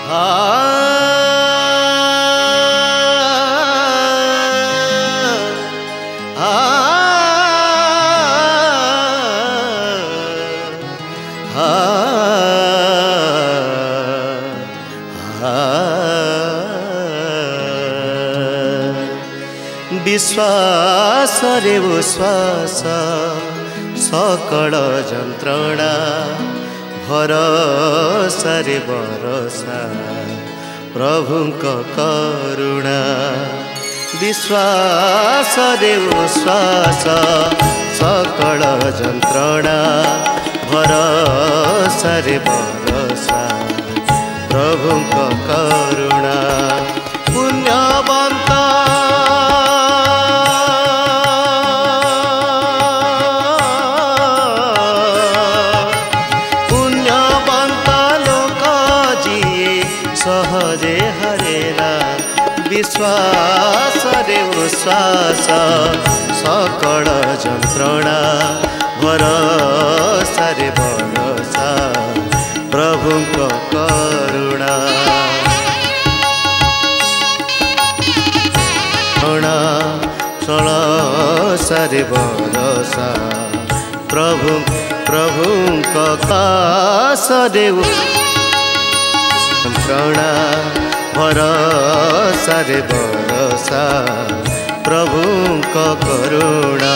विश्वास रे उश्वास सकल जंत्रणा भरोसा रे भरोसा प्रभुंक करुणा। विश्वास रे उश्वास सकल जंत्रणा भरोसा रे भरोसा प्रभुंक करुणा। पुण्यवंत सहजे हरेला विश्वास रे उश्वास सकल जंत्रणा भरोसा रे भरोसा प्रभुंक करुणा। भरोसा रे भरोसा प्रभुंक कास रे जंत्रणा भरोसा रे भरोसा प्रभुंक करुणा।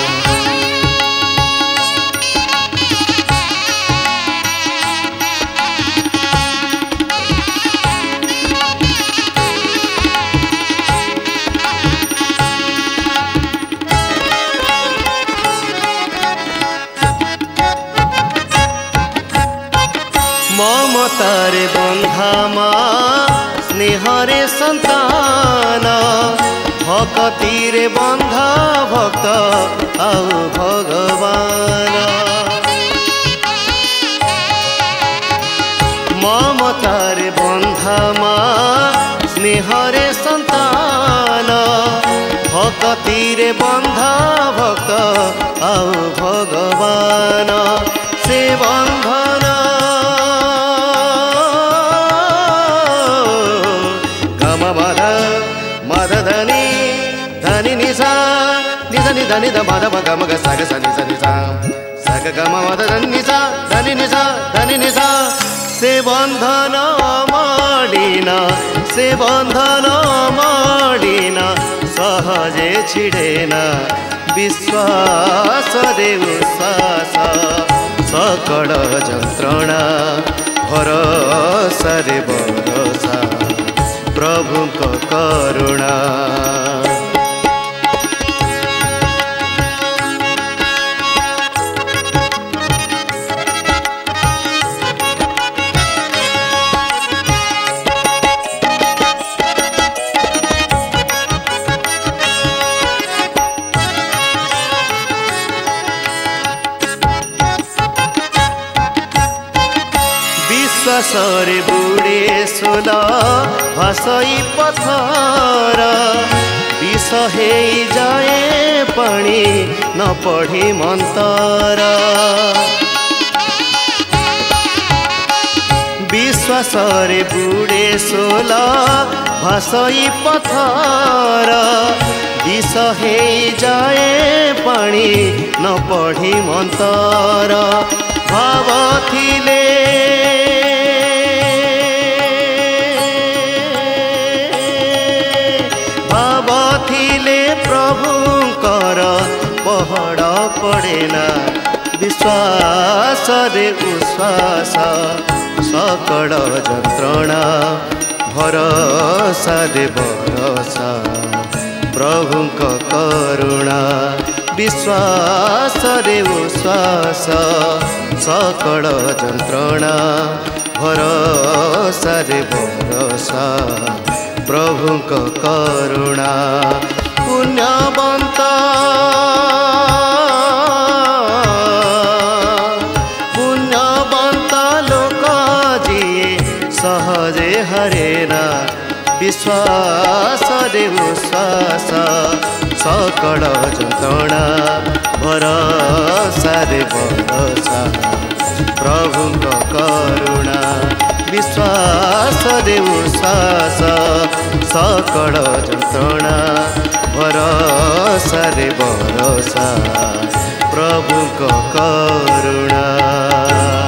ममतारे बंधामा स्नेहरे संतान भक्तिरे बंधा भक्त आउ भगवान। ममतारे बंधामा स्नेहरे संतान भक्तिरे बंधा भक्त आउ भगवान। से बंधन धनि ध मद ग म ग स ग स नि स नि सा स ग ग म मद धनि सा धनि नि सा धनि नि सा। से बंधन माडिना से बंधन माडिना सहजे छिडेना विश्वास रे उश्वास सकल जंत्रणा भरोसा रे भरोसा प्रभुंक करुणा। विश्वासरे बुड़े सोल भासई पथर विष हे जाए पानी न पढ़ी मंतर। विश्वासरे बुड़े सोल भासई पथर विष हे जाए पानी न पढ़ी मंतर। भाव थिले प्रभुंकर पहड़ पड़ेना विश्वास रे उश्वास सकल जंत्रणा भरोसा रे भरोसा प्रभुंक करुणा। विश्वास रे उश्वास सकल जंत्रणा भरोसा रे भरोसा प्रभुंक करुणा। पुण्यवंत पुण्यवंत लोक जिए सहजे हरेना विश्वास रे उश्वास सकल जंत्रणा भरोसा रे भरोसा प्रभुंक करुणा। विश्वास रे उश्वास सकल जंत्रणा भरोसा रे भरोसा प्रभु को करुणा।